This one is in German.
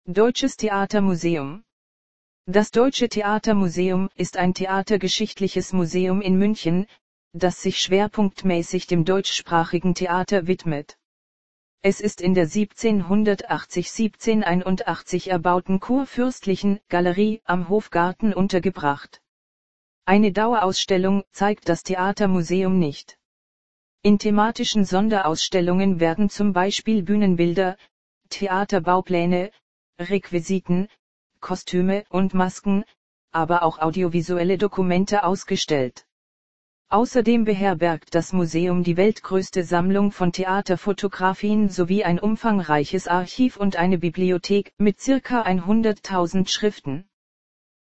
Deutsches Theatermuseum. Das Deutsche Theatermuseum ist ein theatergeschichtliches Museum in München, das sich schwerpunktmäßig dem deutschsprachigen Theater widmet. Es ist in der 1780-1781 erbauten Kurfürstlichen Galerie am Hofgarten untergebracht. Eine Dauerausstellung zeigt das Theatermuseum nicht. In thematischen Sonderausstellungen werden zum Beispiel Bühnenbilder, Theaterbaupläne, Requisiten, Kostüme und Masken, aber auch audiovisuelle Dokumente ausgestellt. Außerdem beherbergt das Museum die weltgrößte Sammlung von Theaterfotografien sowie ein umfangreiches Archiv und eine Bibliothek mit ca. 100.000 Schriften.